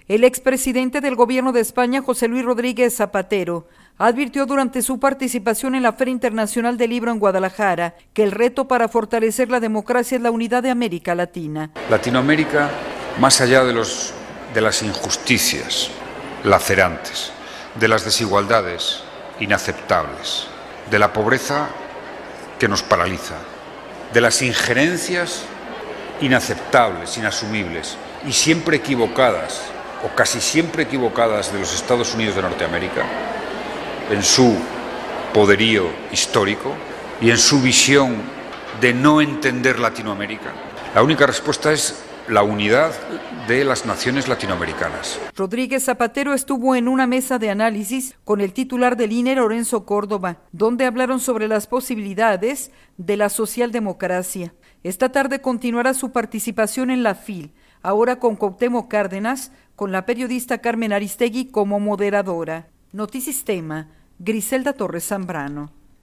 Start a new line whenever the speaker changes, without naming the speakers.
El expresidente del gobierno de España, José Luis Rodríguez Zapatero, advirtió durante su participación en la Feria Internacional del Libro en Guadalajara que el reto para fortalecer la democracia es la unidad de América Latina.
Latinoamérica, más allá de las injusticias lacerantes, de las desigualdades inaceptables, de la pobreza que nos paraliza, de las injerencias inaceptables, inasumibles y siempre equivocadas, o casi siempre equivocadas, de los Estados Unidos de Norteamérica, en su poderío histórico y en su visión de no entender Latinoamérica. La única respuesta es la unidad de las naciones latinoamericanas.
Rodríguez Zapatero estuvo en una mesa de análisis con el titular del INE, Lorenzo Córdoba, donde hablaron sobre las posibilidades de la socialdemocracia. Esta tarde continuará su participación en la FIL, ahora con Cuauhtémoc Cárdenas, con la periodista Carmen Aristegui como moderadora. Notisistema, Griselda Torres Zambrano.